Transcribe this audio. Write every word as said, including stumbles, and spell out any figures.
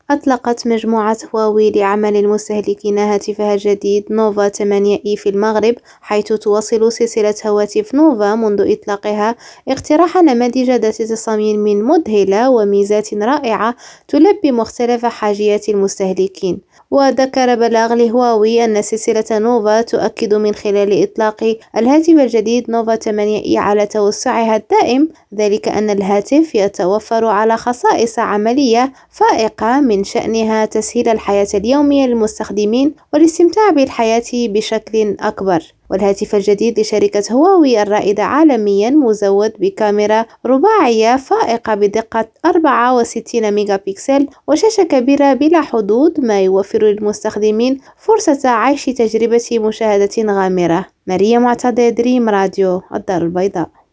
أطلقت مجموعة هواوي لعمل المستهلكين هاتفها الجديد نوفا ثمانية إي في المغرب، حيث تواصل سلسلة هواتف نوفا منذ إطلاقها اقتراح نماذج ذات تصاميم مذهلة وميزات رائعة تلبي مختلف حاجيات المستهلكين. وذكر بلاغ لهواوي أن سلسلة نوفا تؤكد من خلال إطلاق الهاتف الجديد نوفا ثمانية إي على توسعها الدائم، ذلك أن الهاتف يتوفر على خصائص عملية فائقة من شأنها تسهيل الحياة اليومية للمستخدمين والاستمتاع بالحياة بشكل أكبر. والهاتف الجديد لشركة هواوي الرائدة عالميا مزود بكاميرا رباعية فائقة بدقة أربعة وستين ميجا بكسل وشاشة كبيرة بلا حدود، ما يوفر للمستخدمين فرصة عيش تجربة مشاهدة غامرة. ماريا معتضد، دريم راديو، الدار البيضاء.